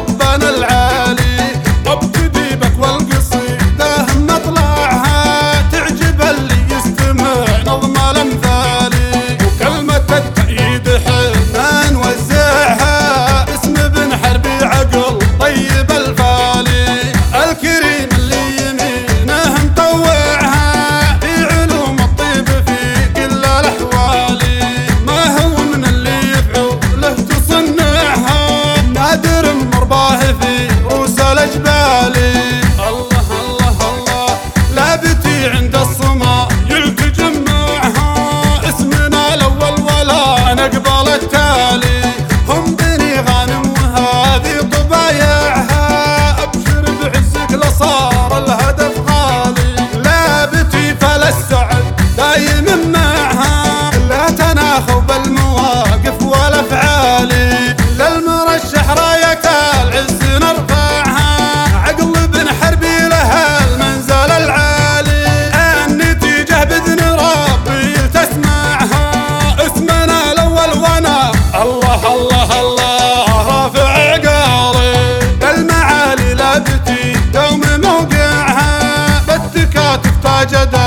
ربنا العالي. ابتدي بك والقصيدة مطلعها تعجب اللي يستمع نظم الامثالي، وكلمة التأييد حنا نوزعها اسم ابن حربي عقل طيب الفالي، الكريم اللي يمينه مطوعها في علوم الطيب في كل الاحوالي، ما هو من اللي يفعله تصنعها نادر مرباه في رؤوس الاجبالي. الله الله الله لابتي عند الصما يلتجم معها اسمنا الاول ولا نقبل التالي، هم بني غانم وهذه طبايعها، ابشر بعزك لصار الهدف غالي، لابتي فلا السعد دايم معها، لا تناخوا بالمواقف والافعالي، للمرشح راية العز نرفعها، عقل بن حربي لها المنزل العالي، النتيجة باذن ربي تسمعها، اسمنا الاول وانا الله الله الله رافع قاري، للمعالي لابتي دوم موقعها، بالتكاتف تاج